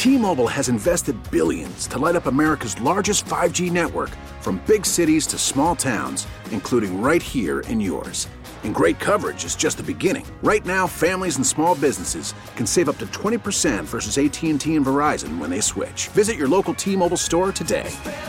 T-Mobile has invested billions to light up America's largest 5G network, from big cities to small towns, including right here in yours. And great coverage is just the beginning. Right now, families and small businesses can save up to 20% versus AT&T and Verizon when they switch. Visit your local T-Mobile store today.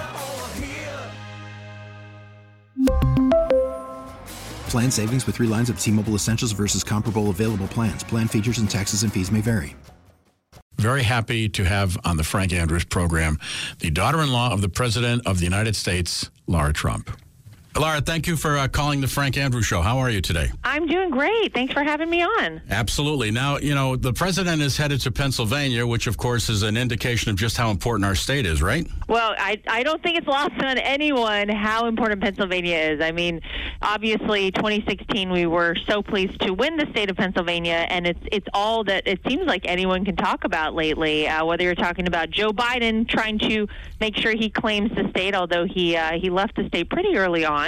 Plan savings with 3 lines of T-Mobile Essentials versus comparable available plans. Plan features and taxes and fees may vary. Very happy to have on the Frank Andrews program the daughter-in-law of the President of the United States, Lara Trump. Lara, thank you for calling the Frank Andrews Show. How are you today? I'm doing great. Thanks for having me on. Absolutely. Now, you know, the president is headed to Pennsylvania, which, of course, is an indication of just how important our state is, right? Well, I don't think it's lost on anyone how important Pennsylvania is. I mean, obviously, 2016, we were so pleased to win the state of Pennsylvania, and it's all that it seems like anyone can talk about lately, whether you're talking about Joe Biden trying to make sure he claims the state, although he left the state pretty early on.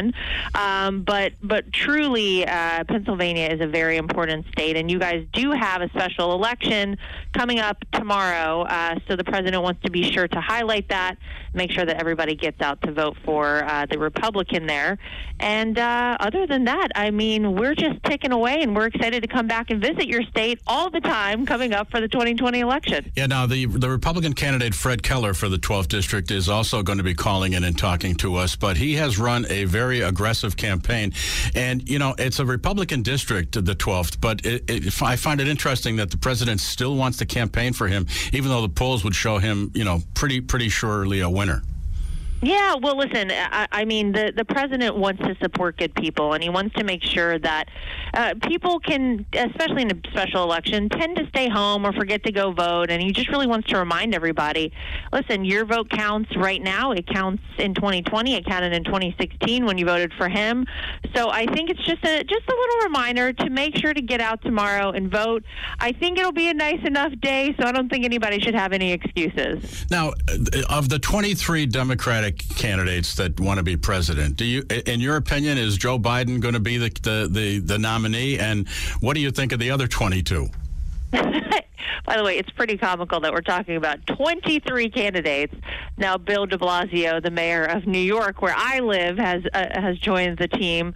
But truly, Pennsylvania is a very important state, and you guys do have a special election coming up tomorrow, so the president wants to be sure to highlight that, make sure that everybody gets out to vote for the Republican there. And other than that, I mean, we're just ticking away, and we're excited to come back and visit your state all the time coming up for the 2020 election. Yeah, now the Republican candidate Fred Keller for the 12th District is also going to be calling in and talking to us, but he has run a very aggressive campaign. And, you know, it's a Republican district, the 12th, but I find it interesting that the president still wants to campaign for him, even though the polls would show him, you know, pretty surely a winner. Yeah, well, listen, I mean, the president wants to support good people, and he wants to make sure that people can, especially in a special election, tend to stay home or forget to go vote, and he just really wants to remind everybody, listen, your vote counts right now. It counts in 2020. It counted in 2016 when you voted for him. So I think it's just a little reminder to make sure to get out tomorrow and vote. I think it'll be a nice enough day, so I don't think anybody should have any excuses. Now, of the 23 Democratic candidates that want to be president, in your opinion, is Joe Biden going to be the nominee? And what do you think of the other 22? By the way, it's pretty comical that we're talking about 23 candidates. Now, Bill de Blasio, the mayor of New York, where I live, has joined the team.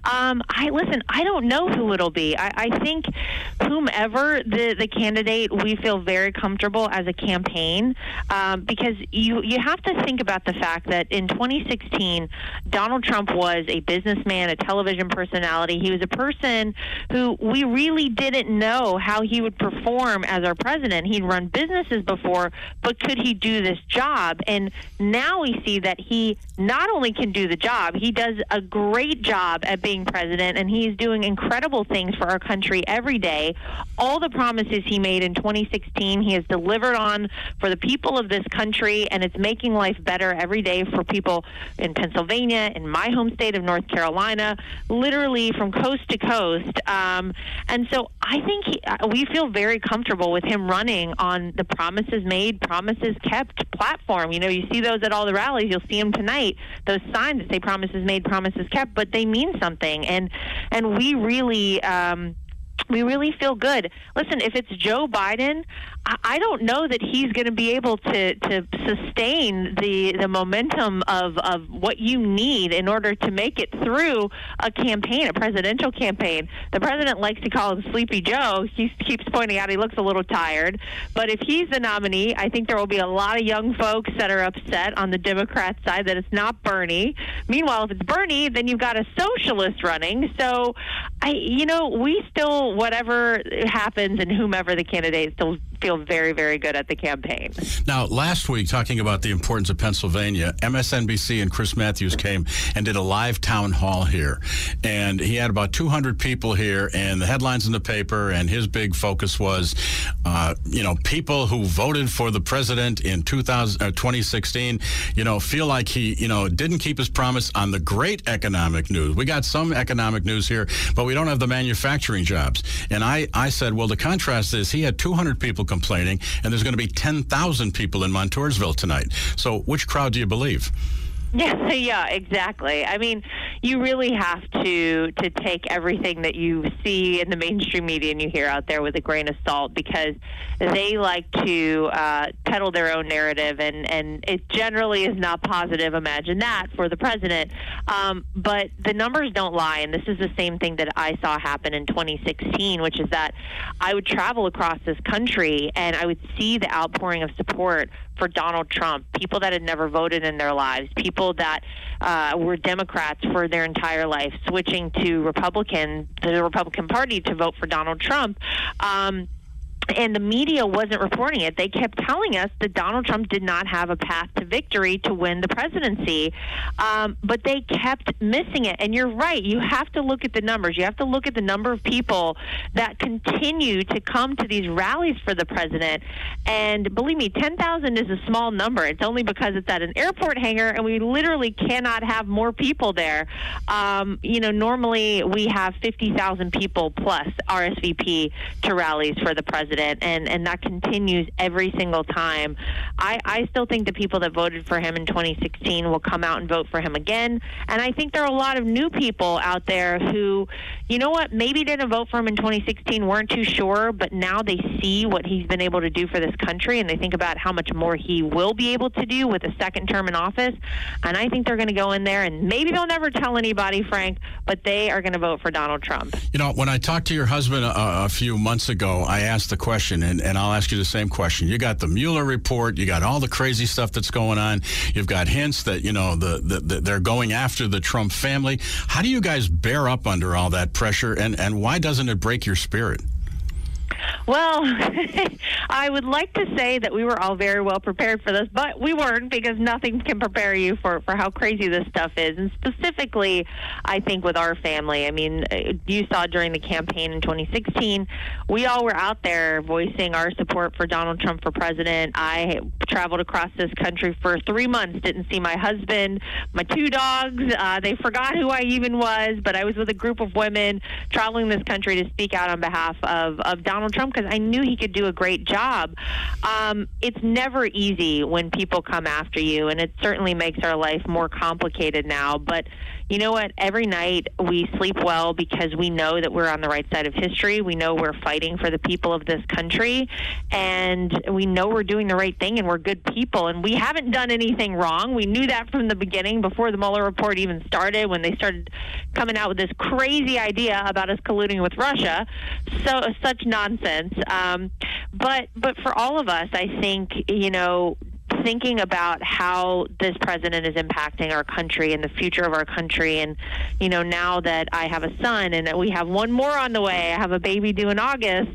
I don't know who it'll be. I think whomever the candidate, we feel very comfortable as a campaign, because you have to think about the fact that in 2016, Donald Trump was a businessman, a television personality. He was a person who we really didn't know how he would perform as our president. He'd run businesses before, but could he do this job? And now we see that he not only can do the job, he does a great job at being president, and he's doing incredible things for our country every day. All the promises he made in 2016, he has delivered on for the people of this country, and it's making life better every day for people in Pennsylvania, in my home state of North Carolina, literally from coast to coast. And so I think we feel very comfortable with him running on the promises made, promises kept platform. You know, you see those at all the rallies. You'll see them tonight, those signs that say promises made, promises kept, but they mean something. And we really feel good. Listen, if it's Joe Biden, I don't know that he's going to be able to sustain the momentum of what you need in order to make it through a campaign, a presidential campaign. The president likes to call him Sleepy Joe. He keeps pointing out he looks a little tired. But if he's the nominee, I think there will be a lot of young folks that are upset on the Democrat side that it's not Bernie. Meanwhile, if it's Bernie, then you've got a socialist running. So, we still, whatever happens and whomever the candidate, still feel very, very good at the campaign. Now, last week, talking about the importance of Pennsylvania, MSNBC and Chris Matthews came and did a live town hall here. And he had about 200 people here, and the headlines in the paper, and his big focus was, people who voted for the president in 2016, feel like he, didn't keep his promise on the great economic news. We got some economic news here, but we don't have the manufacturing jobs. And I said, well, the contrast is he had 200 people complaining, and there's going to be 10,000 people in Montoursville tonight. So which crowd do you believe? Yeah, exactly. I mean, you really have to take everything that you see in the mainstream media and you hear out there with a grain of salt, because they like to peddle their own narrative, and it generally is not positive. Imagine that for the president. But the numbers don't lie, and this is the same thing that I saw happen in 2016, which is that I would travel across this country and I would see the outpouring of support for Donald Trump, people that had never voted in their lives, people that were Democrats for their entire life, switching to the Republican Party to vote for Donald Trump. And the media wasn't reporting it. They kept telling us that Donald Trump did not have a path to victory to win the presidency, but they kept missing it. And you're right. You have to look at the numbers. You have to look at the number of people that continue to come to these rallies for the president. And believe me, 10,000 is a small number. It's only because it's at an airport hangar, and we literally cannot have more people there. Normally we have 50,000 people plus RSVP to rallies for the president. And that continues every single time. I still think the people that voted for him in 2016 will come out and vote for him again. And I think there are a lot of new people out there who, you know what, maybe didn't vote for him in 2016, weren't too sure, but now they see what he's been able to do for this country, and they think about how much more he will be able to do with a second term in office. And I think they're going to go in there, and maybe they'll never tell anybody, Frank, but they are going to vote for Donald Trump. You know, when I talked to your husband a few months ago, I asked the question, and I'll ask you the same question. You got the Mueller report. You got all the crazy stuff that's going on. You've got hints that, they're going after the Trump family. How do you guys bear up under all that pressure, and why doesn't it break your spirit? Well, I would like to say that we were all very well prepared for this, but we weren't, because nothing can prepare you for how crazy this stuff is. And specifically, I think with our family, I mean, you saw during the campaign in 2016, we all were out there voicing our support for Donald Trump for president. I traveled across this country for 3 months, didn't see my husband, my 2 dogs. They forgot who I even was, but I was with a group of women traveling this country to speak out on behalf of Donald Trump, because I knew he could do a great job. It's never easy when people come after you, and it certainly makes our life more complicated now. But you know what? Every night we sleep well because we know that we're on the right side of history. We know we're fighting for the people of this country, and we know we're doing the right thing, and we're good people, and we haven't done anything wrong. We knew that from the beginning, before the Mueller report even started, when they started coming out with this crazy idea about us colluding with Russia. So such nonsense. But for all of us, I think, thinking about how this president is impacting our country and the future of our country. And, now that I have a son and that we have one more on the way, I have a baby due in August,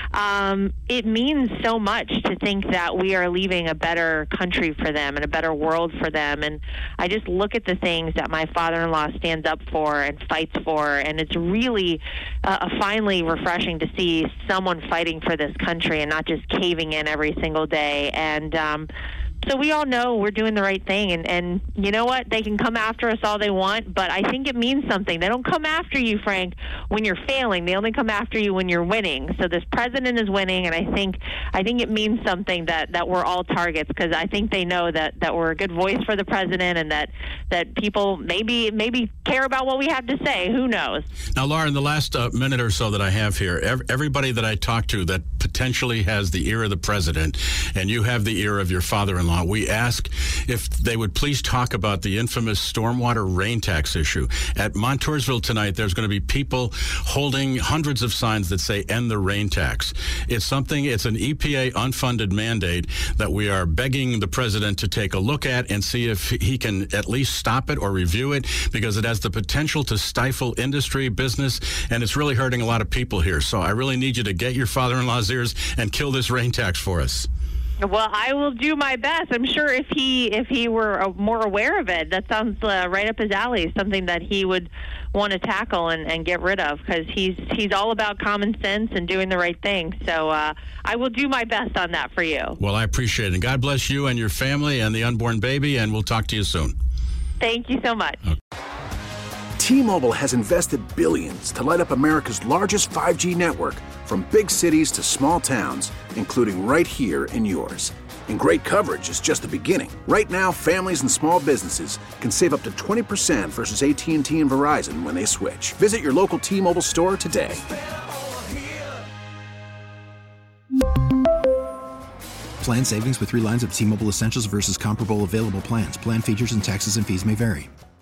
it means so much to think that we are leaving a better country for them and a better world for them. And I just look at the things that my father-in-law stands up for and fights for, and it's really finally refreshing to see someone fighting for this country and not just caving in every single day. And so we all know we're doing the right thing, and you know what? They can come after us all they want, but I think it means something. They don't come after you, Frank, when you're failing. They only come after you when you're winning. So this president is winning, and I think it means something that we're all targets, because I think they know that we're a good voice for the president, and that people maybe care about what we have to say. Who knows? Now, Laura, in the last minute or so that I have here, everybody that I talk to that potentially has the ear of the president, and you have the ear of your father-in-law, we ask if they would please talk about the infamous stormwater rain tax issue. At Montoursville tonight, there's going to be people holding hundreds of signs that say "End the rain tax." It's an EPA unfunded mandate that we are begging the president to take a look at and see if he can at least stop it or review it, because it has the potential to stifle industry, business, and it's really hurting a lot of people here. So I really need you to get your father-in-law's ears and kill this rain tax for us. Well, I will do my best. I'm sure if he were more aware of it, that sounds right up his alley, something that he would want to tackle and get rid of, because he's all about common sense and doing the right thing. So I will do my best on that for you. Well, I appreciate it. And God bless you and your family and the unborn baby, and we'll talk to you soon. Thank you so much. Okay. T-Mobile has invested billions to light up America's largest 5G network, from big cities to small towns, including right here in yours. And great coverage is just the beginning. Right now, families and small businesses can save up to 20% versus AT&T and Verizon when they switch. Visit your local T-Mobile store today. Plan savings with 3 lines of T-Mobile Essentials versus comparable available plans. Plan features and taxes and fees may vary.